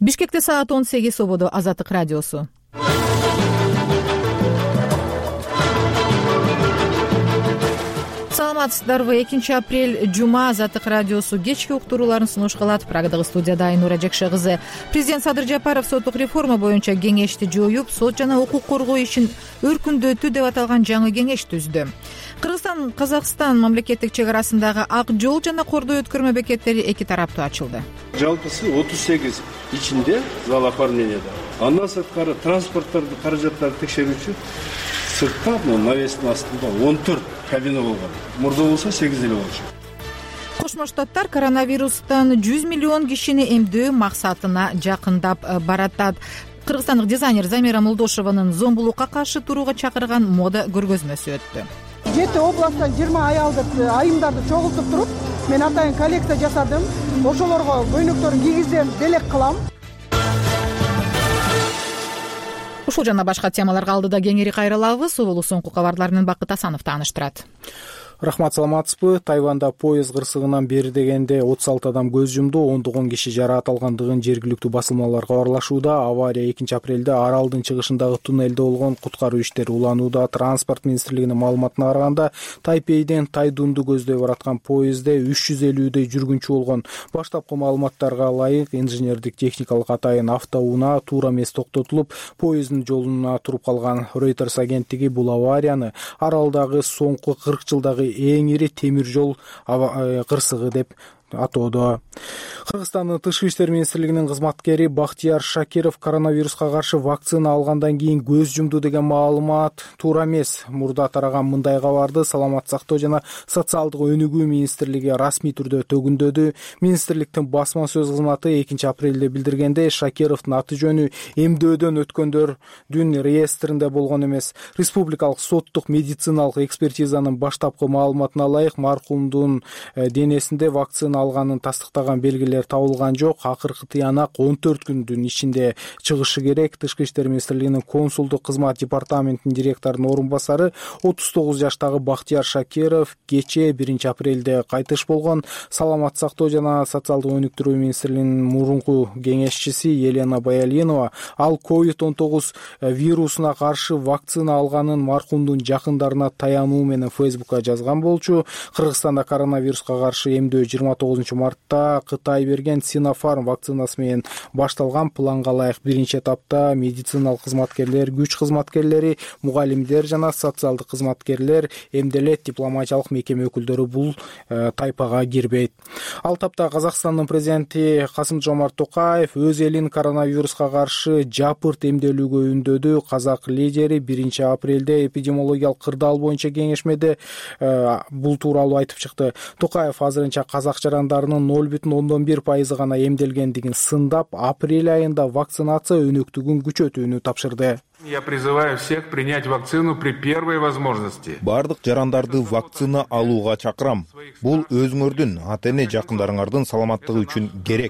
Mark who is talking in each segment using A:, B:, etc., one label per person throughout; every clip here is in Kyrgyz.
A: Бишкекте саат 18 ободо Азаттык радиосу. Саламатсыздарбы? 2 апрель жума, Азаттык радиосу кечки уктурууларын сунуш кылат. Прагдагы студияда Айнура Жекше кызы. Президент Садыр Жапаров соттук реформа боюнча кеңешти жоюп, сот жана укук коргоо ишин өркүндөтүү деп аталган жаңы кеңеш түздү. Кыргызстан Казакстан мамлекеттик чек арасындагы ак жол жана кордой өткөрмө бекеттери эки тараптуу ачылды.
B: Жалпысы 38 ичинде зал оформленияда. Андан сырткары транспорттарды, каражаттарды текшерүүчү сыртта навестин астында 14 кабина болгон. Мурда болсо 8 эле болчу.
A: Кошмо Штаттар коронавирустан 100 миллион кишини эмдөө максатына жакындап баратат. Кыргызстандык дизайнер Замира Молдошеванын зомбулукка каршы турууга чакырган мода көргөзмөсү өттү.
C: 7 областтан 20 аялды айымдарды чогултуп туруп, мен атайын коллекция жасадым. Ошолорго көйнөктөрүн кийгизем, белек кылам.
A: Ушул жана башка темаларга алдыда кеңири кайрылабыз. Улуу соңку кабарларынын Бакыт Асанов тааныштырат.
D: Рахмат, саламатсызбы? Тайванда поезд кырсыгынан бери дегенде 36 адам көз жумду, ондогон киши жараат алгандыгын жергиликтүү басылмалар кабарлашууда. Авария 2 апрелде аралдын чыгышындагы туннелде болгон. Куткаруу иштери уланууда. Транспорт министрлигинин маалыматына караганда, Тайпейден Тайдунду көздөй бараткан поездде 350дөй жүргүнчү болгон. Баштапкы маалыматтарга ылайык, инженердик техникалык атайын автоунаа туура эмес токтотулуп, поезддин жолуна туруп калган. Reuters агенттиги бул аварияны аралдагы соңку 40 жылдагы эң ири темир жол кырсыгы деп атоодо. Кыргызстандын Тышкы иштер министрлигинин кызматкери Бактияр Шакиров коронавируска каршы вакцина алгандан кийин көз жумду деген маалымат туура эмес. Мурда тараган мындай кабарды Саламат сактоо жана социалдык өнүгүү министрлиги расмий түрдө төгүндөдү. Министрликтин басма сөз кызматы 2 апрелде билдиргенде, Шакировдун аты жөнү эмдөөдөн өткөндөрдүн реестринде болгон эмес. Республикалык соттук медициналык экспертизанын баштапкы маалыматына ылайык, маркумдун денесинде вакцина алганын тастыктаган белгилер табылган жок. Акыркы тыянак 14 күндүн ичинде чыгышы керек. Тышкы иштер министрлигинин консулдук кызмат департаментинин директорунун орун басары 39 жаштагы Бактияр Шакиров кечээ 1 апрелде кайтыш болгон. Саламат сактоо жана социалдык өнүктүрүү министрлигинин мурунку кеңешчиси Елена Баялинова ал COVID-19 вирусуна каршы вакцина алганын маркумдун жакындарына таянуу менен Facebook'ка жазган болчу. Кыргызстанда коронавируска каршы эмдөө 29 мартта Кытай берген Sinopharm вакцинасы менен башталган. Планга ылайык биринчи этапта медициналык кызматкерлер, күч кызматкерлери, мугалимдер жана социалдык кызматкерлер эмделет. Дипломатиялык мекеме өкүлдөрү бул тайпага кирбейт. Ал тапта Казакстандын президенти Касым-Жомарт Токаев өз элин коронавируска каршы жапырт эмделүүгө үндөдү. Казак лидери 1 апрелде эпидемиологиялык кырдаал боюнча кеңешмеде бул тууралуу айтып чыкты. Токаев азырынча казак жарандарынын 0,1% гана эмделгендигин сындап, апрель айында вакцинация өнөктүгүн күчөтүүнү тапшырды.
E: Я призываю всех принять вакцину при первой возможности.
F: Бардык жарандарды вакцина алууга чакырам. Бул өзүңөрдүн, ата-эне жакындарыңардын саламаттыгы үчүн керек.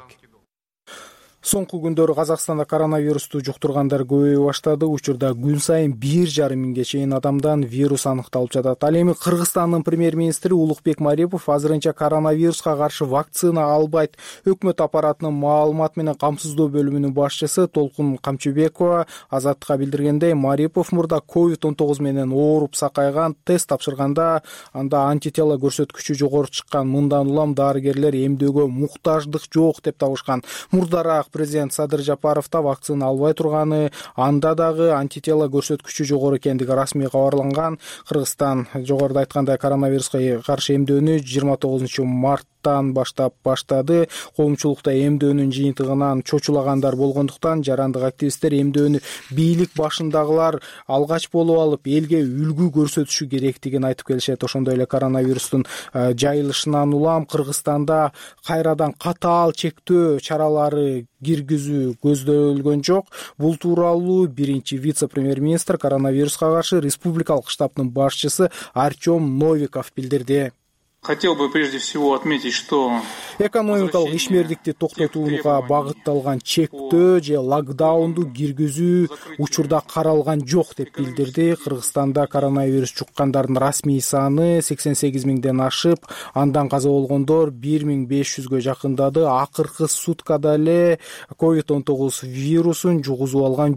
D: Соңку күндөрү Казакстанда коронавирусту жуктургандар көбөйө баштады. Учурда күн сайын 1,5 миңге чейин адамдан вирус аныкталып жатат. Ал эми Кыргызстандын премьер-министри Улукбек Марипов азырынча коронавируска каршы вакцина албайт. Өкмөт аппаратынын маалымат менен камсыздоо бөлүмүнүн башчысы Толкун Камчыбекова Азаттыкка билдиргендей, Марипов мурда COVID-19 менен ооруп сакайган, тест тапшырганда анда антитела көрсөткүчү жогору чыккан. Мындан улам дарыгерлер эмдөөгө муктаждык жок деп табышкан. Мурдараак президент Садыр Жапаров да вакцина албай турганы, анда дагы антитела көрсөткүчү жогору экендиги расмий кабарланган. Кыргызстан жогоруда айткандай коронавируска каршы эмдөөнү 29 марттан баштады. Коомчулукта эмдөөнүн жыйынтыгынан чочулагандар болгондуктан жарандык активисттер эмдөөнү бийлик башындагылар алгач болуп алып элге үлгү көрсөтүшү керектигин айтып келишет. Ошондой эле коронавирустун жайылышынан улам Кыргызстанда кайрадан катаал чектөө чаралары киргизүү көздөлгөн жок. Бул тууралуу биринчи вице-премьер-министр, коронавируска каршы республикалык штабтын башчысы Артем Новиков билдирди.
E: Хотел бы прежде всего отметить, что
D: экономикалык ишмердикти токтотууга багытталган чектөө же локдаунду киргизүү учурда каралган жок деп билдирди. Кыргызстанда коронавирус жуккандардын расмий саны 88 миңден ашып, андан каза болгондор 1500гө жакындады. Акыркы суткада эле COVID-19 вирусун жугузуп алган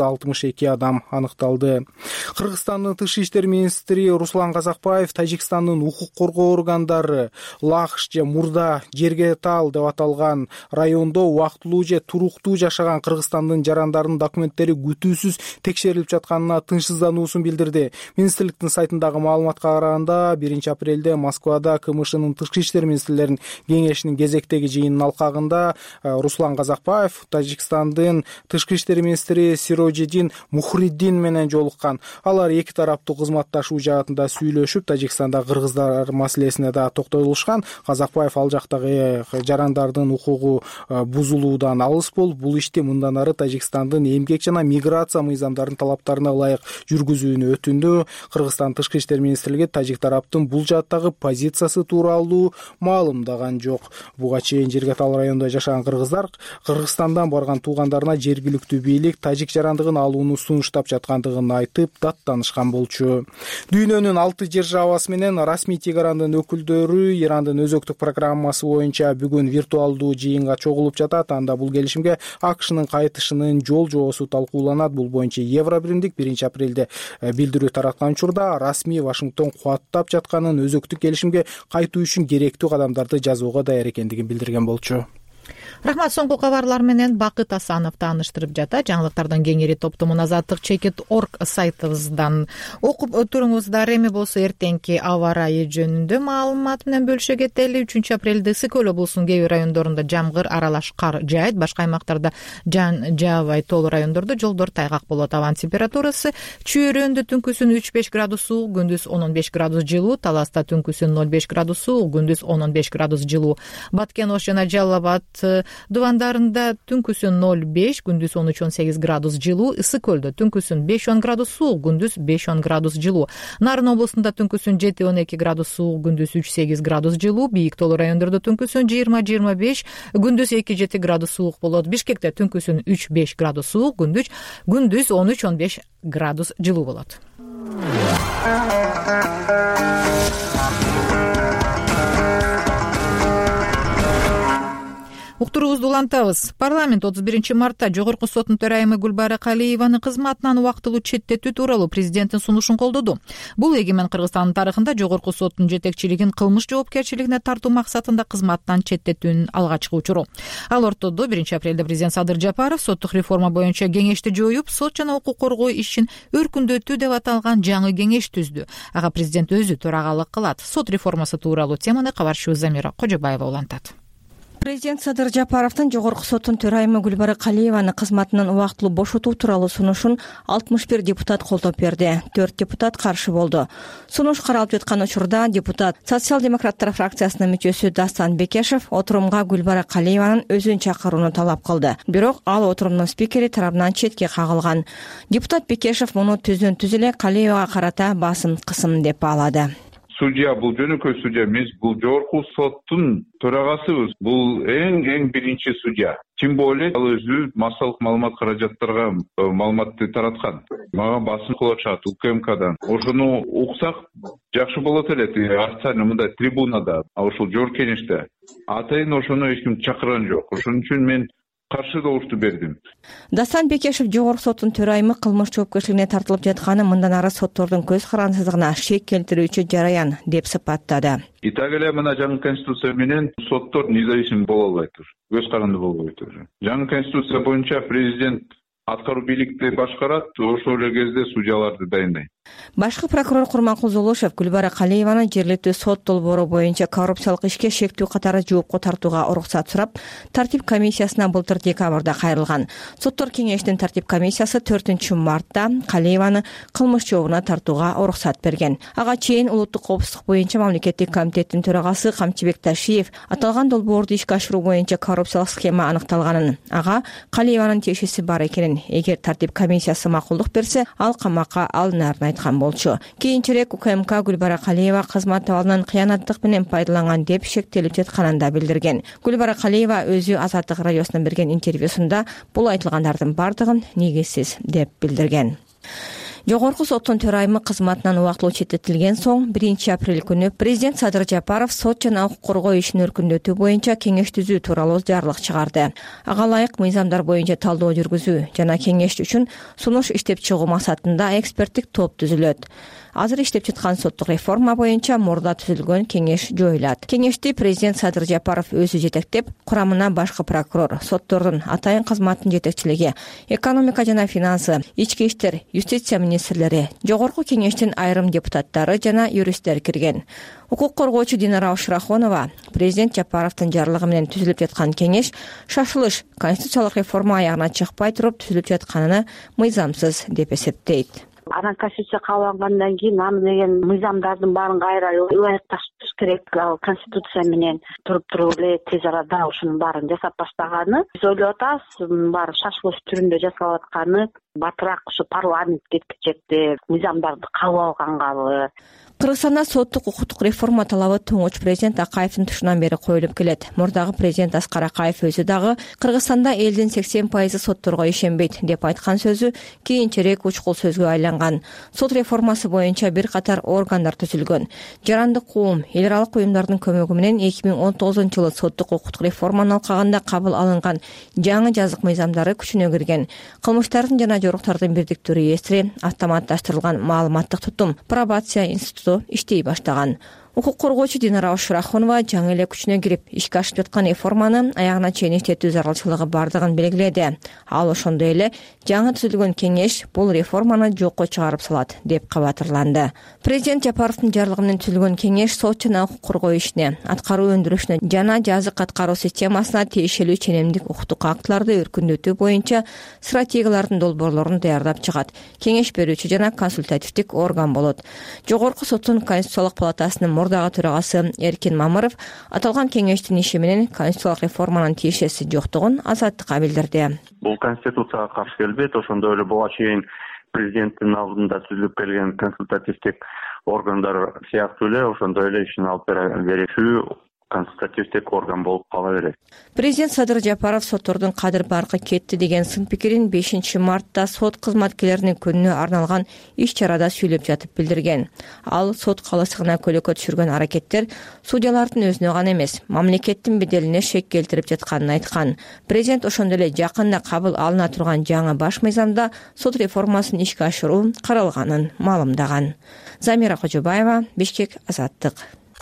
D: 162 адам аныкталды. Кыргызстандын тышкы иштер министри Руслан Казакбаев Тажикстандын укук коргоо органдары Лахш же Мурда жерге тал деп аталган райондо убактылуу же туруктуу жашаган Кыргызстандын жарандардын документтери күтүүсүз текшерилип жатканына тынчсыздануусун билдирди. Министрликтин сайтындагы маалыматка караганда 1-апрелде Москвада КМШнын тышкы иштер министрлеринин кеңешинин кезектеги жыйынынын алкагында Руслан Казакбаев Тажикстандын тышкы иштер министри Сироджидин Мухриддин менен жолуккан. Алар эки тараптуу кызматташуу жаатында сүйлөшүп, Тажикстанда кыргыздар маселесине да токтолушкан. Казакбаев ал жактагы жарандардын укугу бузулуудан алыс болуп, бул ишти мындан ары Тажикстандын эмгек жана миграция мыйзамдарынын талаптарына ылайык жүргүзүүнү өтүндү. Кыргызстан тышкы иштер министрлиги тажик тараптын бул жааттагы позициясы тууралуу маалымдаган жок. Буга чейин жерге тал районунда жашаган кыргыздар Кыргызстандан барган туугандарына жергиликтүү бийлик тажик жарандыгын алууну сунуштап жаткандыгын айтып, даттанышкан болчу. Дүйнөнүн 6 державасы менен расмий Тегарандын өкүлдөрү Ирандын өзөктүк программасы боюнча бүгүн виртуалдуу жыйынга чогулуп жатат. Анда бул келишимге АКШнын кайтышынын жол жобосу талкууланат. Бул боюнча Евробиримдик 1-апрелде билдирүү тараткан учурда расмий Вашингтон кубаттап жатканын, өзөктүк келишимге кайтуу үчүн керектүү кадамдарды жасоого даяр экендигин билдирген болчу.
A: Рахмат. Соңку кабарлар менен Бакыт Асанов тааныштырып жатат. Жаңылыктардын кеңири топтомун Азаттык.org сайтыбыздан окуп туруңуздар. Эми болсо эртеңки аба ырайы жөнүндө маалымат менен бөлүшө кетели. 3-апрелде Ысык көл облусунун кээ бир райондорунда жамгыр аралаш кар жаайт. Башка аймактарда жан жаабай, тоолуу райондордо жолдор тайгак болот. Абанын температурасы Чүйөрөндө түнкүсүн 3-5 градус суук, күндүз 10-15 градус жылуу. Таласта түнкүсүн 0-5 градус суук, күндүз 10-15 градус жылуу. Баткен Ош жана Жалал Абад дубандарында түнкүсүн 0-5, күндүз 13-18 градус жылуу. Ысык көлдө түнкүсүн 5-10 градус суук, күндүз 5-10 градус жылуу. Нарын облусунда түнкүсүн 7-12 градус суук, күндүз 3-8 градус жылуу. Бийик тоолуу райондордо түнкүсүн 20-25, күндүз 2-7 градус суук болот. Бишкекте түнкүсүн 3-5 градус суук, күндүз 13-15 градус жылуу болот. Уктуруубузду улантабыз. Парламент 31-мартта Жогорку соттун төрайымы Гүлбара Калиеваны кызматынан убактылуу четтетүү тууралуу президенттин сунушун колдоду. Бул эгемен Кыргызстандын тарыхында Жогорку соттун жетекчилигин кылмыш жоопкерчилигине тартуу максатында кызматтан четтетүүнүн алгачкы учуру. Ал ортодо 1-апрелде президент Садыр Жапаров соттук реформа боюнча кеңешти жоюп, сот жана укук коргоо ишин өркүндөтүү деп аталган жаңы кеңеш түздү. Ага президент өзү төрагалык кылат. Сот реформасы тууралуу теманы кабарчыбыз Замира Кожобаева улантат.
G: Президент Садыр Жапаровдун Жогорку соттун төрайымы Гүлбара Калиеваны кызматынан убактылуу бошотуу тууралуу сунушун 61 депутат колдоп берди. 4 депутат каршы болду. Сунуш каралып жаткан учурда депутат Социал-демократтар фракциясынын мүчөсү Дастан Бекешев отурумга Гүлбара Калиеванын өзүн чакырууну талап кылды. Бирок ал отурумдун спикери тарабынан четке кагылган. Депутат Бекешев муну түздөн түз эле Калиевага карата басым кысым деп баалады.
H: Судья бул жөнөкөй судья эмес, бул Жогорку соттун төрагасыбыз. Бул эң биринчи судья. Тем более ал өзү массалык маалымат каражаттарга маалыматты тараткан. Мага басым кылып атышат УКМКдан. Ошону уксак жакшы болот эле. Официально мындай трибунада, ошол жогорку кеңеште. Атайын ошону эч ким чакырган жок. Ошон үчүн мен каршы добушту бердим.
G: Дастан Бекешев Жогорку соттун төрайымы кылмыш жоопкерчилигине тартылып жатканы мындан ары соттордун көз карандысыздыгына шек келтирүүчү жараян деп сыпаттады.
H: И так эле мына жаңы конституция менен соттор независим боло албайт. Көз каранды болбойт. Жаңы конституция боюнча президент аткаруу бийликти башкарат, ошол эле кезде судьяларды дайындайт.
G: Башкы прокурор Курманкул Зулушев Гүлбара Калиеваны жергиликтүү сот долбоору боюнча коррупциялык ишке шектүү катары жоопко тартууга уруксат сурап, тартип комиссиясына былтыр декабрда кайрылган. Соттор кеңештин тартип комиссиясы 4-мартта Калиеваны кылмыш жообуна тартууга уруксат берген. Ага чейин улуттук коопсуздук боюнча мамлекеттик комитеттин төрагасы Камчыбек Ташиев аталган долбоорду ишке ашыруу боюнча коррупциялык схема аныкталганын, ага Калиеванын тиешеси бар экенин, эгер тартип комиссиясы макулдук берсе, ал камакка алынарын айткан болчу. Кийинчерээк УКМК Гүлбара Калиева кызмат абалынан кыянаттык менен пайдаланган деп шектелип жатканын да билдирген. Гүлбара Калиева өзү Азаттык радиосуна берген интервьюсунда бул айтылгандардын бардыгын негизсиз деп билдирген. Жогорку соттун төрайымы кызматынан убактылуу четтетилген соң 1 апрель күнү президент Садыр Жапаров сот жана укук коргоо ишин өркүндөтүү боюнча кеңеш түзүү тууралуу жарлык чыгарды. Ага ылайык мыйзамдар боюнча талдоо жүргүзүү жана кеңеш үчүн сунуш иштеп чыгуу максатында эксперттик топ түзүлөт. Азыр иштеп жаткан соттук реформа боюнча мурда түзүлгөн кеңеш жоюлат. Кеңешти президент Садыр Жапаров өзү жетектеп, курамына башкы прокурор, соттордун атайын кызматтын жетекчилиги, экономика жана финансы, ички иштер, юстиция министрлери, жогорку кеңештин айрым депутаттары жана юристтер кирген. Укук коргоочу Динара Ушрахонова президент Жапаровдун жарлыгы менен түзүлүп жаткан кеңеш шашылыш конституциялык реформа аягына чыкпай туруп түзүлүп жатканына мыйзамсыз деп эсептейт.
I: Анан конституция кабылгандан кийин аны деген мыйзамдардын баарын кайра ылайыкташтырыш керек. Ал конституция менен туруп эле тез арада ушунун баарын жасап баштаганы. Биз ойлоп атабыз, мунун баары шашылыш түрүндө жасалып атканы батыраак ушу парламент кеткичекте мыйзамдарды кабыл алгангабы.
G: Кыргызстанда соттук укуктук реформа талабы туңгуч президент Акаевдин тушунан бери коюлуп келет. Мурдагы президент Аскар Акаев өзү дагы Кыргызстанда элдин 80% сотторго ишенбейт деп айткан сөзү кийинчерээк учкул сөзгө айланган. Сот реформасы боюнча бир катар органдар түзүлгөн. Жарандык куум, эл аралык уюмдардын көмөгү менен 2019-жылы соттук укуктук реформаны алкаганда кабыл алынган жаңы жазык мыйзамдары күчүнө кирген. Кылмыштардын жана жоруктардын бирдиктүү реестри, автоматташтырылган маалыматтык тутум, пробация институту иштей баштаган. Укук коргоочу Динара Ушрахонова жаңы эле күчүнө кирип ишке ашып жаткан реформаны аягына чейин иштетүү зарылчылыгы бардыгын белгиледи. Ал ошондой эле жаңы түзүлгөн кеңеш бул реформаны жокко чыгарып салат деп кабатырланды. Президент Жапаровдун жарлыгы менен түзүлгөн кеңеш сот жана укук коргоо ишине, аткаруу өндүрүшүнө жана жазык аткаруу системасына тиешелүү ченемдик укуктук актыларды өркүндөтүү боюнча стратегиялардын долбоорлорун даярдап чыгат. Кеңеш берүүчү жана консультативдик орган болот. Жогорку соттун конституциялык палатасынын мурдагы төрагасы Эркин Мамыров аталган кеңештин иши менен конституциялык реформанын тиешеси жоктугун Азаттыкка билдирди.
J: Бул конституцияга каршы келбейт, ошондой эле буга чейин президенттин алдында түзүлүп келген консультативдик органдар сыяктуу эле ошондой эле ишин алып берүүчү консультативдик орган болуп кала берет.
G: Президент Садыр Жапаров соттордун кадыр баркы кетти деген сын пикирин 5 мартта сот кызматкерлеринин күнүнө арналган иш-чарада сүйлөп жатып билдирген. Ал сот калыстыгына көлөкө түшүргөн аракеттер судьялардын өзүнө гана эмес, мамлекеттин беделине шек келтирип жатканын айткан. Президент ошондой эле жакында кабыл алына турган жаңы баш мыйзамда сот реформасын ишке ашыруу каралганын маалымдаган. Замира Кожобаева, Бишкек, Азаттык.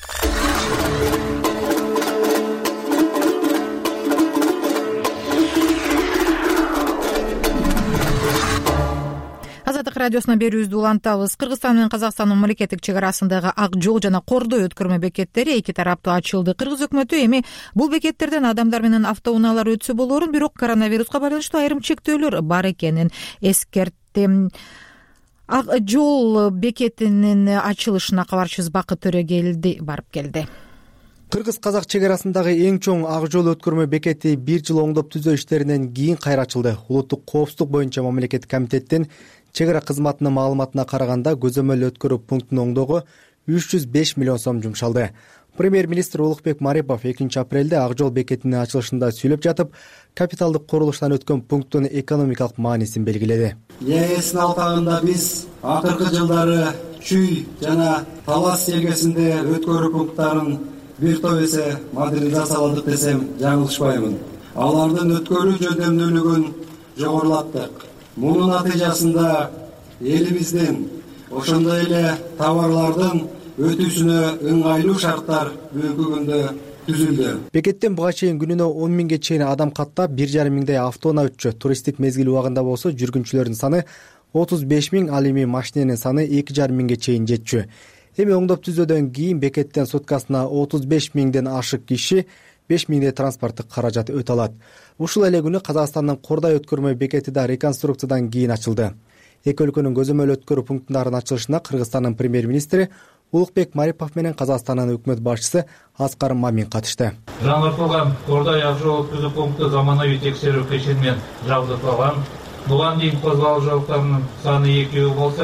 A: Азаттык радиосуна берүүбүздү улантабыз. Кыргызстан менен Казакстандын мамлекеттик чек арасындагы Ак жол жана Кордой өткөрмө бекеттери эки тараптуу ачылды. Кыргыз өкмөтү эми бул бекеттерден адамдар менен автоунаалар өтсө болорун, бирок коронавируска байланыштуу айрым чектөөлөр бар экенин эскертти. Ак жол бекетинин ачылышына кабарчыбыз Бакыт Төрөгелди барып келди.
K: Кыргыз-казак чек арасындагы эң чоң Ак жол өткөрмө бекети 1 жыл оңдоп түзөө иштеринен кийин кайра ачылды. Улуттук коопсуздук боюнча мамлекеттик комитеттин чек ара кызматынын маалыматына караганда көзөмөл өткөрүү пунктун оңдоого 305 миллион сом жумшалды. Премьер-министр Улукбек Марипов 2 апрелде Ак жол бекетинин ачылышында сүйлөп жатып, капиталдык курулуштан өткөн пункттун экономикалык маанисин белгиледи.
L: ЕСтин алкагында биз акыркы жылдары Чүй жана Талас чегесинде өткөрүү пункттарын бир топ эсе модернизацияладык десем жаңылышпаймын. Алардын өткөрүү жөндөмдүүлүгүн жогорулаттык. Мунун натыйжасында элибиздин ошондой эле товарлардын өтүүсүнө ыңгайлуу шарттар бүгүнкү күндө түзүлдү.
K: Бекеттен буга чейин күнүнө 10 миңге чейин адам каттап, 1,5 миңдей автоунаа өтчү. Туристтик мезгил убагында болсо жүргүнчүлөрдүн саны 35 миң, ал эми машиненин саны 2,5 миңге чейин жетчү. Эми оңдоп түзөөдөн кийин бекеттен суткасына 35 миңден ашык киши, 5 миңдей транспорттук каражат өтө алат. Ушул эле күнү Казакстандын Кордой өткөрмө бекети да реконструкциядан кийин ачылды. Эки өлкөнүн көзөмөл өткөрүү пунктундарынын ачылышына Кыргызстандын премьер-министри Улукбек Марипов менен Казакстандын өкмөт башчысы Аскар Мамин катышты.
M: Жаңыртылган Кордой Ак жол өткөрүү пункту заманауи текшерүү кешени менен жабдыкталган. Буга дейин козголуу жолдорунун саны 2 болсо,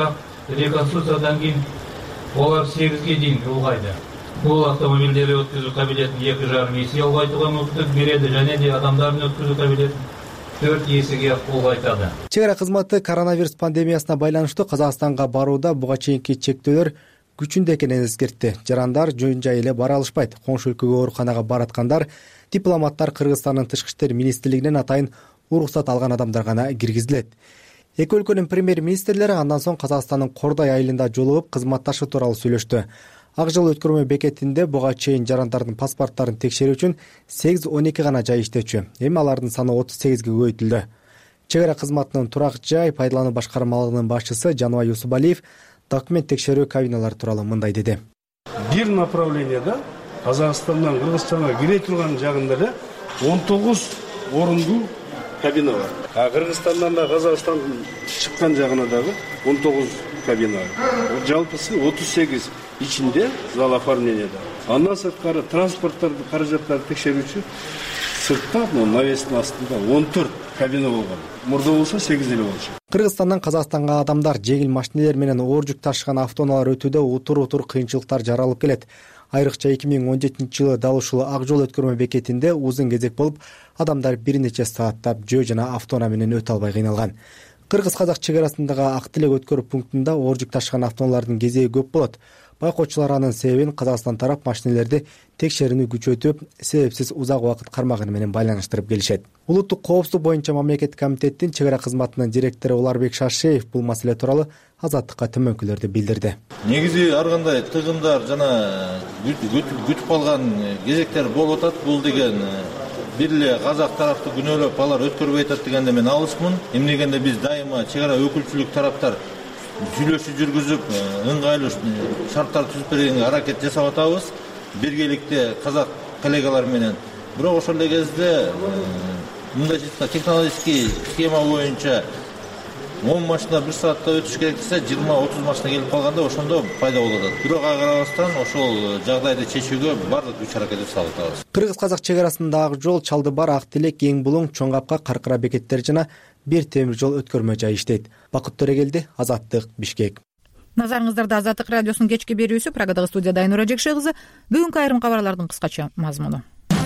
M: реконструкциядан кийин олар 8ге чейин улгайды. Бул автомобилдерди өткөзүү кабилетин 2,5 эсе улгайтууга мүмкүнлүк береді және де адамдардын өткөзүү кабилетин 4 эсеге улгайтады.
K: Чек ара кызматы коронавирус пандемиясына байланыштуу Казакстанга барууда буга чейинки чектөөлөр күчүндө экенин эскертти. Жарандар жөн жай эле бара алышпайт. Коңшу өлкөгө ооруканага бараткандар, дипломаттар Кыргызстандын тышкы иштер министрлигинен атайын уруксат алган адамдар гана киргизилет. Эки өлкөнүн премьер-министрлери андан соң Казакстандын Кордай айылында жолугуп кызматташы тууралуу сөйлөштү. Ак жол өткөрмө бекетинде буга чейин жарандардын паспорттарын текшерүү үчүн 8-12 гана жай иштечү. Эми алардын саны 38ге көбөйтүлдү. Чек ара кызматынын турак жай пайдалануу башкармалыгынын башчысы Жаныбай Юсубалиев документ текшерүү кабиналары тууралуу мындай деди.
B: Бир направленияда Казакстандан Кыргызстанга кире турган жагында эле 19 орундуу кабина бар. Кыргызстандан да Казакстандан чыккан жагына дагы 19 кабина бар. Жалпысы 38 ичинде зал оформленияда. Андан сырткары транспорттарды, каражаттарды текшерүүчү сыртта навестин астында 14 кабина болгон. Мурда болсо 8 эле болчу.
K: Кыргызстандан Казакстанга адамдар жеңил машинелер менен оор жүк ташыган автоунаалар өтүүдө утур кыйынчылыктар жаралып келет. Айрыкча 2017-жылы дал ушул ак жол өткөрмө бекетинде узун кезек болуп, адамдар бир нече сааттап жөө жана автоунаа менен өтө албай кыйналган. Кыргыз-казак чек арасындагы Ак Тилек өткөрүү пунктунда оор жүк ташыган автоунаалардын кезеги көп болот. Байкоочулар анын себебин Казакстан тарап машинелерди текшерүүнү күчөтүп, себепсиз узак убакыт кармаганы менен байланыштырып келишет. Улуттук коопсуздук боюнча мамлекеттик комитеттин чек ара кызматынын директору Уларбек Шашеев бул маселе тууралуу Азаттыкка төмөнкүлөрдү билдирди.
N: Негизи ар кандай тыгындар жана күтүп калган кезектер болуп атат. Бул деген бир эле казак тарапты күнөөлөп алар өткөрбөй атат дегенде мен алысмын. Эмнегенде биз дайыма чек ара өкүлчүлүк тараптар сүйлөшүү жүргүзүп, ыңгайлуу шарттар түзүп бергенге аракет жасап атабыз. Биргеликте казак коллегалар менен. Бирок ошол эле кезде мындай технологический схема боюнча 10 машина 1 саатта өтүш керек десе, 20-30 машина келип калганда ошондо пайда болот. Бирок ага карабастан ошол жагдайды чечүүгө бардык күч аракет салып атабыз.
K: Кыргыз-казак чек арасында Ак жол, Чалдыбар, Ак Тилек, Эң Булуң, Чоң Капка, Каркыра бекеттери жана бир темир жол өткөрмө жай иштейт. Бакыт Төрегелди, Азаттык, Бишкек.
A: Назарыңыздарда Азаттык радиосунун кечки берүүсү. Программадагы студияда Айнура Жекше кызы. Бүгүнкү айрым кабарлардын кыскача мазмуну.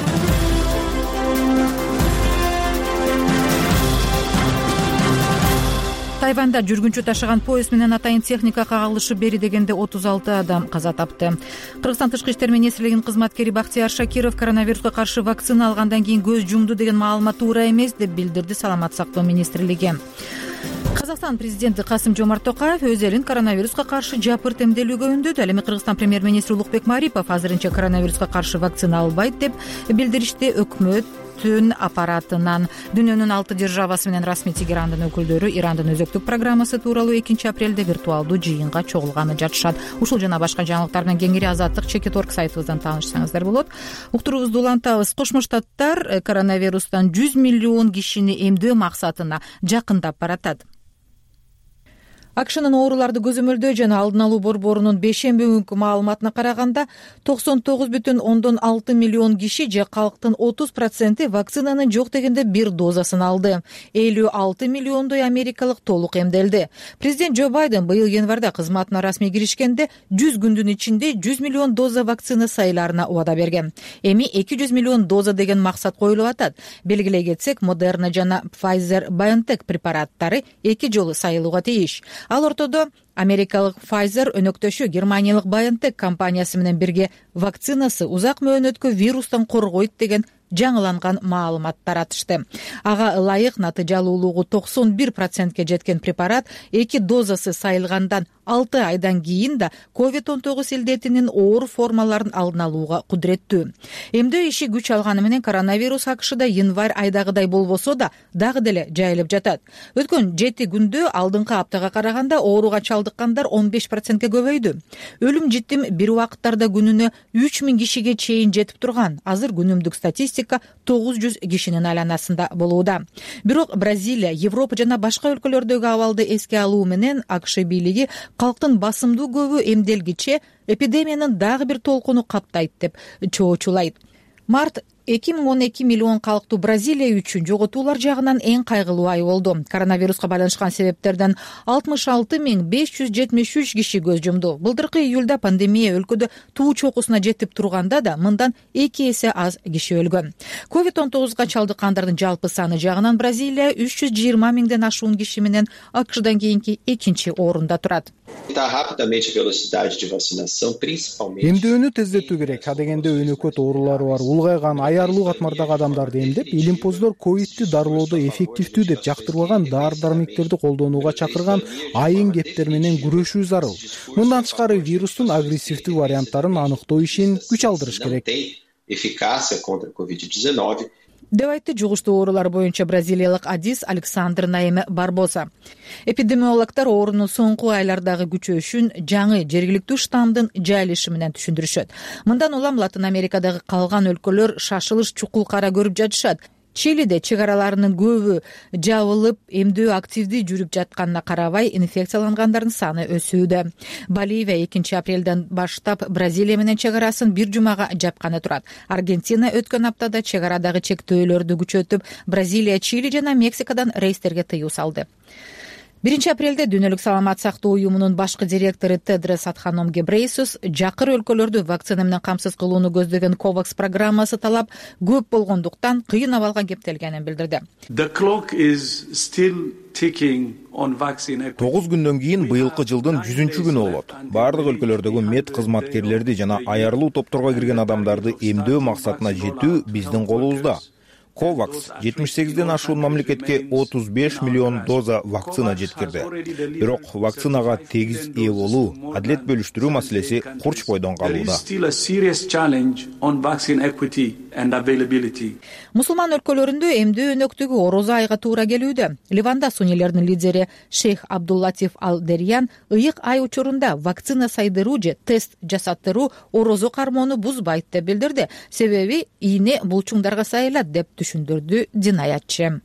A: Тайванда жүргүнчү ташыган поезд менен атайын техника кагылышып бери дегенде 36 адам каза тапты. Кыргызстан тышкы иштер министрлигинин кызматкери Бактияр Шакиров коронавируска каршы вакцина алгандан кийин көз жумду деген маалымат туура эмес деп билдирди Саламаттык сактоо министрлиги. Казакстан президенти Касым-Жомарт Токаев өз элин коронавируска каршы жапырт эмделүүгө үндөдү. Ал эми Кыргызстан премьер-министри Улукбек Марипов азырынча коронавируска каршы вакцина албайт деп билдиришти. Өкмөттүн аппаратынан дүйнөнүн 6 державасы менен расмий Тегерандын өкүлдөрү Ирандын өзөктүк программасы тууралуу 2-апрелде виртуалдуу жыйынга чогулганы жатышат. Ушул жана башка жаңылыктар менен кеңири Азаттык Чекит.орг сайтыбыздан таанышсаңыздар болот. Уктуруубузду улантабыз. Кошмо Штаттар коронавирустан 100 миллион кишини эмдөө максатына жакындап баратат. АКШнын ооруларды көзөмөлдөө жана алдын алуу борборунун бейшемби күнкү маалыматына караганда 99,6 миллион киши же калктын 30% вакцинанын жок дегенде бир дозасын алды. 56 миллиондой америкалык толук эмделди. Президент Джо Байден быйыл январда кызматына расмий киришкенде 100 күндүн ичинде 100 миллион доза вакцина сайыларына убада берген. Эми 200 миллион доза деген максат коюлуп атат. Белгилей кетсек, Moderna жана Pfizer-BioNTech препараттары 2 жолу сайылууга тийиш. Ал ортодо америкалык Pfizer өнөктөшү германиялык BioNTech компаниясы менен бирге вакцинасы узак мөөнөткө вирустан коргойт деген жаңыланган маалымат таратышты. Ага ылайык натыйжалуулугу 91%ке жеткен препарат 2 дозасы сайылгандан 6 айдан кийин да COVID-19 илдетинин оор формаларын алдын алууга кудуреттүү. Эмдөө иши күч алганы менен коронавирус АКШда январь айдагыдай болбосо да дагы деле жайылып жатат. Өткөн 7 күндө алдыңкы аптага караганда ооруга чалдыккандар 15%ке көбөйдү. Өлүм житим бир убакыттарда күнүнө 3000 кишиге чейин жетип турган. Азыр күнүмдүк статистика 900 кишинин айланасында болууда. Бирок Бразилия, Европа жана башка өлкөлөрдөгү абалды эске алуу менен АКШ бийлиги калктын басымдуу көбү эмделгиче эпидемиянын дагы бир толкуну каптайт деп чоочулайт. Март 2012 миллион калктуу Бразилия үчүн жоготуулар жагынан эң кайгылуу ай болду. Коронавируска байланышкан себептерден 66.573 киши көз жумду. Былтыркы июлда пандемия өлкөдө туу чокусуна жетип турганда да мындан 2 эсе аз киши өлгөн. COVID-19 чалдыккандардын жалпы саны жагынан Бразилия 320 миңден ашуун киши менен АКШдан кийинки 2-чи орунда турат.
D: Эмдөөнү тездетүү керек. Адегенде өнөкөт оорулары бар, улгайган, аярлуу катмардагы адамдарды эмдеп, илимпоздор ковидти дарылоодо эффективдүү деп жактырбаган дары-дармектерди колдонууга чакырган айын кептер менен күрөшүү зарыл. Мындан тышкары вирустун агрессивдүү варианттарын аныктоо ишин күч алдырыш керек.
A: Деп айтты жугуштуу оорулар боюнча бразилиялык адис Александр Наиме Барбоса. Эпидемиологдор оорунун соңку айлардагы күчөшүн жаңы жергиликтүү штамдын жайылышы менен түшүндүрүшөт. Мындан улам Латын Америкадагы калган өлкөлөр шашылыш чукул кара көрүп жатышат. Чилиде чек араларынын көбү жабылып, эмдөө активдүү жүрүп жатканына карабай, инфекциялангандардын саны өсүүдө. Боливия 2 апрелден баштап Бразилия менен чек арасын бир жумага жапканы турат. Аргентина өткөн аптада чек арадагы чектөөлөрдү күчөтүп, Бразилия, Чили жана Мексикадан рейстерге тыюу салды. 1 апрелде Дүйнөлүк саламат сактоо уюмунун башкы директору Тедрос Адханом Гебрейсус жакыр өлкөлөрдү вакцина менен камсыз кылууну көздөгөн COVAX программасы талап көп болгондуктан кыйын абалга кептелгенин билдирди.
F: 9 күндөн кийин быйылкы жылдын 100-күнү болот. Бардык өлкөлөрдөгү мед кызматкерлерди жана аярлуу топторго кирген адамдарды эмдөө максатына жетүү биздин колубузда. COVAX 78ден ашуун мамлекетке 35 миллион доза вакцина жеткирди. Бирок вакцинага тегиз ээ болуу, адилет бөлүштүрүү маселеси курч бойдон калууда.
A: Мусулман өлкөлөрүндө эмдөө өнөктүгү орозо айга туура келүүдө. Ливанда суннилердин лидери Шейх Абдуллатиф Ал-Дериян ыйык ай учурунда вакцина сайдыруу же тест жасаттыруу орозо кармоону бузбайт деп билдирди. Себеби ийне булчуңдарга сайылат деп түшүндүрдү динаятчы.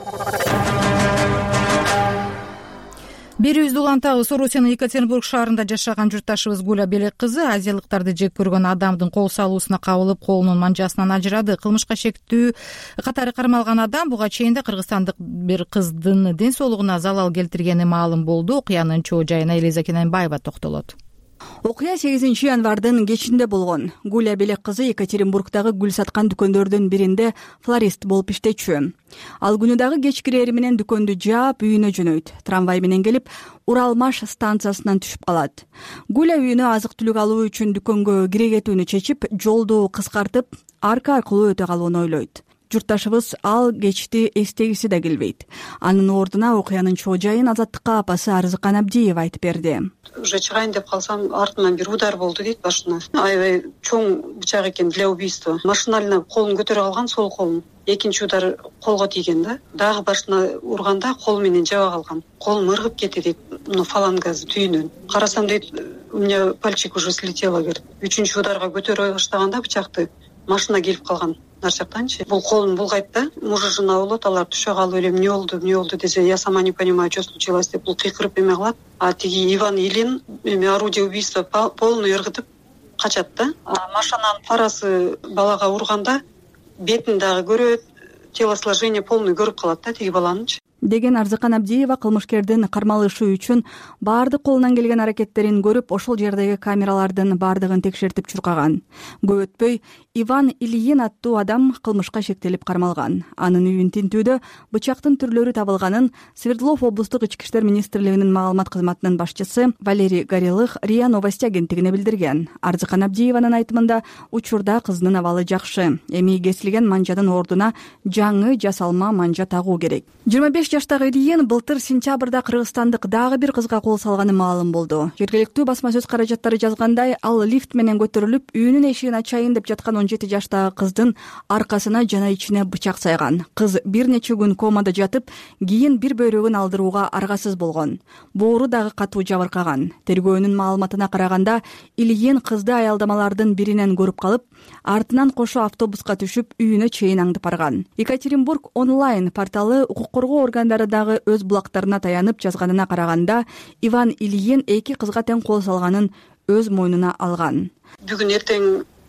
A: Берүүбүздү улантабыз. Орусиянын Екатеринбург шаарында жашаган журтташыбыз Гуля Белек кызы азиялыктарды жек көргөн адамдын кол салуусуна кабылып, колунун манжасынан ажырады. Кылмышка шектүү катары кармалган адам буга чейин да кыргызстандык бир кыздын ден соолугуна залал келтиргени маалым болду. Окуянын чоо жайына Элиза Кененбаева токтолот.
O: Окуя 8 январдын кечинде болгон. Гуля Белек кызы Екатеринбургдагы гүл саткан дүкөндөрдүн биринде флорист болуп иштечү. Ал күнү дагы кеч кирери менен дүкөндү жаап үйүнө жөнөйт. Трамвай менен келип, Уралмаш станциясынан түшүп калат. Гуля үйүнө азык түлүк алуу үчүн дүкөнгө кире кетүүнү чечип, жолду кыскартып, арка аркылуу өтө калууну ойлойт. Журтташыбыз ал кечти эстегиси да келбейт. Анын ордуна окуянын чоо жайын Азаттыкка апасы Арзыкан Абдиева айтып берди.
P: Уже чыгайын деп калсам, артыман бир удар болду дейт башына. Аябай чоң бычак экен для убийства. Машинально колун көтөрө алган, сол колун. Экинчи удар колго тийген да. Дагы башына урганда кол менен жаба калган. Колум ыргып кетти дейт, фалангасы түйүнөн. Карасам дейт, у меня пальчик уже слетело дейт. Үчүнчү ударга көтөрө баштаганда бычакты машина келип калган. Нарчактанчы. Бул колун булгайт да. Мужу жана болот, алар түшө калып эле эмне болду десе, я сама не понимаю, что случилось деп бул кыйкырып эме кылат. А тиги Иван Илин орудие убийства полный ыргытып качат да. Машинанын фарасы балага урганда бетин дагы көрөт, телосложение полный көрүп калат да тиги баланычы.
O: Деген Арзыкан Абдиева кылмышкердин кармалышы үчүн баардык колунан келген аракеттерин көрүп, ошол жердеги камералардын баардыгын текшертип чуркаган. Көп өтпөй Иван Ильин аттуу адам кылмышка шектелип кармалган. Анын үйүн тинтүүдө бычактын түрлөрү табылганын Свердлов облустук ички иштер министрлигинин маалымат кызматынын башчысы Валерий Горелых РИА Новости агенттигине билдирген. Арзыкан Абдиеванын айтымында учурда кызынын абалы жакшы. Эми кесилген манжанын ордуна жаңы жасалма манжа тагуу керек. 25 жаштагы Ильин былтыр сентябрда кыргызстандык дагы бир кызга кол салганы маалым болду. Жергиликтүү басма сөз каражаттары жазгандай, ал лифт менен көтөрүлүп, үйүнүн эшигин ачайын деп жаткан 17 жаштагы кыздын аркасына жана ичине бычак сайган. Кыз бир нече күн комада жатып, кийин бир бөйрөгүн алдырууга аргасыз болгон. Боору дагы катуу жабыркаган. Тергөөнүн маалыматына караганда, Ильин кызды аялдамалардын биринен көрүп калып, артынан кошо автобуска түшүп, үйүнө чейин аңдып барган. Екатеринбург онлайн порталы укук коргоо органдары дагы өз булактарына таянып жазганына караганда, Иван Ильин эки кызга тең кол салганын өз мойнуна алган.
P: Бүгүн эртең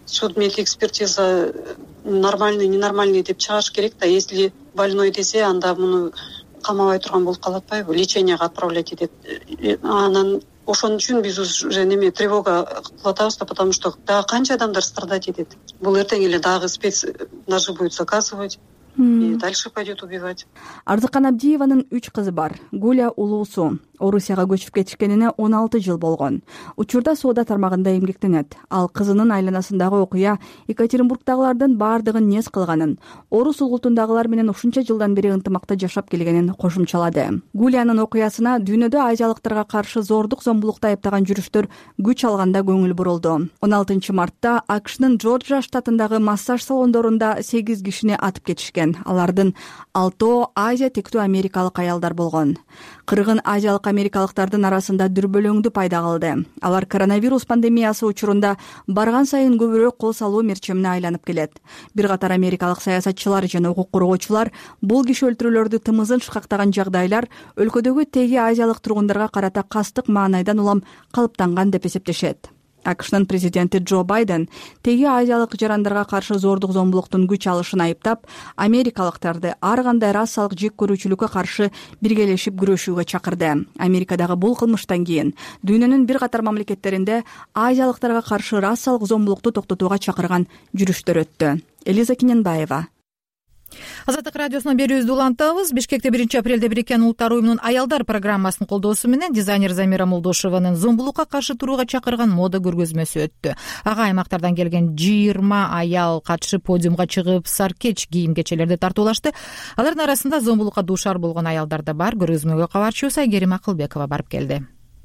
P: судмедэкспертиза нормальный ненормальный деп чыгыш керек да. Если больной десе, анда муну камабай турган болуп калат атпайбы, леченияга отправлять этет. Анан ошон үчүн биз уже неме тревога кылып атабыз да, потому что дагы канча адамдар страдать этет. Бул эртең эле дагы спец даже будет заказывать и дальше пойдет убивать.
O: Арзыкан Абдиеванын 3 кызы бар. Гуля улуусу. Орусияга көчүп кетишкенине 16 жыл болгон. Учурда соода тармагында эмгектенет. Ал кызынын айланасындагы окуя Екатеринбургдагылардын баардыгын нес кылганын, орус улутундагылар менен ушунча жылдан бери ынтымакта жашап келгенин кошумчалады. Гулянын окуясына дүйнөдө азиялыктарга каршы зордук зомбулукта айыптаган жүрүштөр күч алганда көңүл бурулду. 16 мартта АКШнын Джорджия штатындагы массаж салондорунда 8 кишини атып кетишкен. Алардын 6 Азия тектүү америкалык аялдар болгон. Кыргын азиялык америкалыктардын арасында дүрбөлөңдү пайда кылды. Алар коронавирус пандемиясы учурунда барган сайын көбүрөөк кол салуу мерчемине айланып келет. Бир катар америкалык саясатчылар жана укук коргоочулар бул киши өлтүрүүлөрдү тымызын шыкактаган жагдайлар өлкөдөгү теги азиялык тургундарга карата кастык маанайдан улам калыптанган деп эсептешет. АКШнын президенти Джо Байден теги азиялык жарандарга каршы зордук зомбулуктун күч алышын айыптап, америкалыктарды ар кандай расалык жек көрүүчүлүккө каршы биргелешип күрөшүүгө чакырды. Америкадагы бул кылмыштан кийин дүйнөнүн бир катар мамлекеттеринде азиялыктарга каршы расалык зомбулукту токтотууга чакырган жүрүштөр өттү. Элиза Киненбаева.
A: Азаттык радиосунун берүүбүздү улантабыз. Бишкекте 1 апрелде Бириккен Улуттар уюмунун аялдар программасынын колдоосу менен дизайнер Замира Молдошованын зомбулукка каршы турууга чакырган мода көргөзмөсү өттү. Ага аймактардан келген 20 аял катышып подиумга чыгып саркеч кийим-кечелерди тартуулашты. Алардын арасында зомбулукка дуушар болгон аялдар да бар. Көргөзмөгө кабарчыбыз Айгерим Акылбекова барып келди.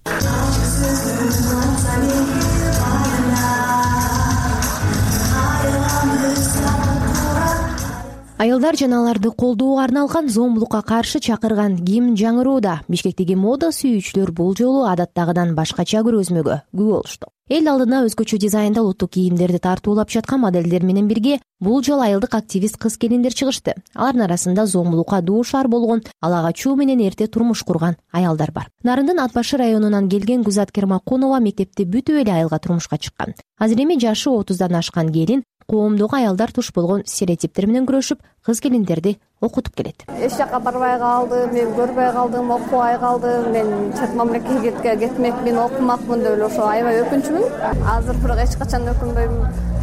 Q: Аялдар жана аларды колдоого арналган зомбулукка каршы чакырган кийим жаңырууда. Бишкектеги мода сүйүүчүлөр бул жолу адаттагыдан башкача көргөзмөгө күбө болушту. Эл алдына өзгөчө дизайнда улуттук кийимдерди тартуулап жаткан моделдер менен бирге бул жолу айылдык активист кыз-келиндер чыгышты. Алардын арасында зомбулукка дуушар болгон, ала качуу менен эрте турмуш курган аялдар бар. Нарындын Атбашы районунан келген Гүзат Кермакунова мектепти бүтүп эле айылга турмушка чыккан. Азыр эми жашы 30дан ашкан келин коомдогу аялдар туш болгон стереотиптер менен күрөшүп, кыз-келиндерди окутуп келет.
R: Эч жака барбай калдым, мен көрбөй калдым, окубай калдым. Мен чет мамлекетке кетмекмин, окумакмын деп эле ошо аябай өкүнчүмүн. Азыр бирок эч качан өкүнбөйм.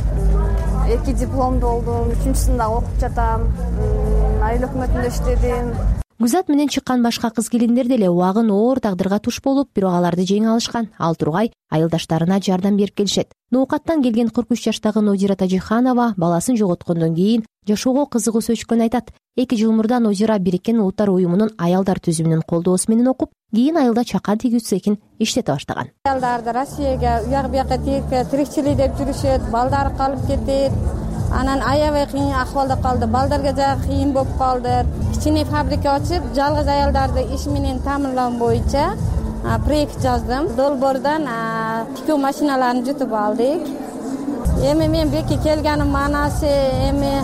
R: 2 дипломду болдум, 3-сында окуп жатам. Айыл өкмөтүндө иштедим.
Q: Гүзат менен чыккан башка кыз-келиндер деле убагын оор тагдырга туш болуп, бирок аларды жеңе алышкан. Ал тургай айылдаштарына жардам берип келишет. Ноокаттан келген 43 жаштагы Нозира Тажиханова баласын жоготкондон кийин жашоого кызыгуу өчкөнүн айтат. 2 жыл мурда Нозира Бириккен Улуттар уюмунун аялдар түзүмүнүн колдоосу менен окуп, кийин айылда чакан тигүү цехин иштете баштаган.
R: Аялдарды Россияга, уяк-бияка тирикчилик деп жүрүшөт, балдары калып кетет. Анан аябай кыйын акыбалда калды. Балдарга жагы кыйын болуп калды. Кичине фабрика ачып, жалгыз аялдарды иш менен тааминдоо боюнча проект жаздым. Долбоордон тикөө машиналарын жутуп алдык. Эми мен беки келгеним маанасы эми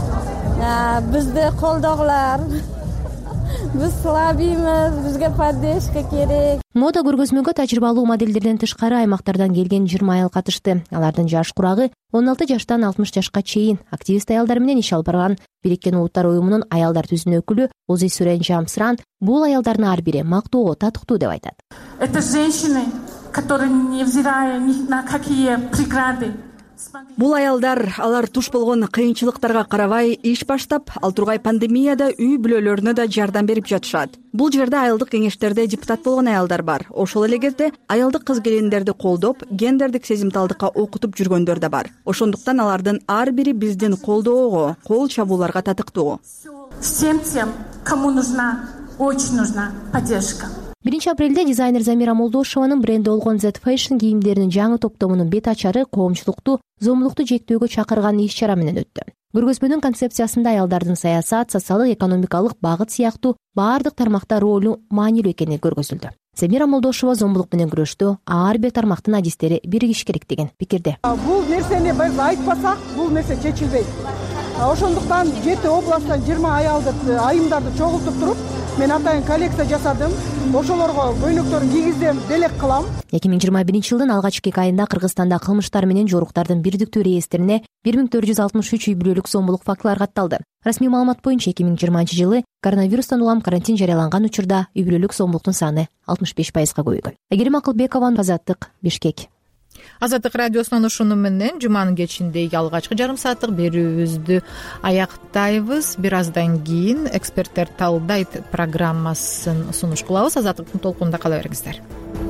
R: бизди колдогулар. Биз слабыйбыз, бизге поддержка керек.
Q: Мода көргөзмөгө тажрыйбалуу моделдерден тышкары аймактардан келген 20 аял катышты. Алардын жаш курагы 16 жаштан 60 жашка чейин. Активист аялдар менен иш алып барган Бириккен Улуттар уюмунун аялдар түзүмүнүн өкүлү Ози Сүрен Жамсыран бул аялдардын ар бири мактоого татыктуу деп айтат.
S: Это женщины, которые, невзирая ни на какие преграды,
O: Бул аялдар алар туш болгон кыйынчылыктарга карабай иш баштап, ал тургай пандемияда үй бүлөлөрүнө да жардам берип жатышат. Бул жерде айылдык кеңештерде депутат болгон аялдар бар. Ошол эле кезде аялдык кыз-келиндерди колдоп, гендердик сезимталдыкка окутуп жүргөндөр да бар. Ошондуктан алардын ар бири биздин колдоого, кол чабууларга татыктуу.
S: Всем тем, кому нужна, очень нужна поддержка.
Q: 1 апрелде дизайнер Замира Молдошованын бренди болгон Z Fashion кийимдеринин жаңы топтомунун бет ачары коомчулукту зомбулукту жектөөгө чакырган иш-чара менен өттү. Көргөзмөнүн концепциясында аялдардын саясат, социалдык, экономикалык багыт сыяктуу баардык тармакта ролу маанилүү экени көргөзүлдү. Замира Молдошова зомбулук менен күрөштө ар бир тармактын адистери биригиш керек деген пикирде.
C: Бул нерсени биз айтпасак, бул нерсе чечилбейт. ошондуктан 7 областтан 20 аялды айымдарды чогултуп туруп мен атайын коллекция жасадым. Ошолорго көйнөктөрүн кийгизем, белек кылам.
Q: 2021 жылдын алгачкы 2 айында Кыргызстанда кылмыштар менен жоруктардын бирдиктүү реестрине 1463 үй бүлөлүк зомбулук фактылары катталды. Расмий маалымат боюнча 2020 жылы коронавирустан улам карантин жарыяланган учурда үй бүлөлүк зомбулуктун саны 65%га көбөйгөн. Айгерим Акылбекова, Азаттык, Бишкек.
A: Азаттык радиосунан ушуну менен жуманын кечинде алгачкы жарым сааттык берүүбүздү аяктайбыз. Бир аздан кийин эксперттер талдайт программасын сунуш кылабыз. Азаттыктын толкунунда кала бериңиздер.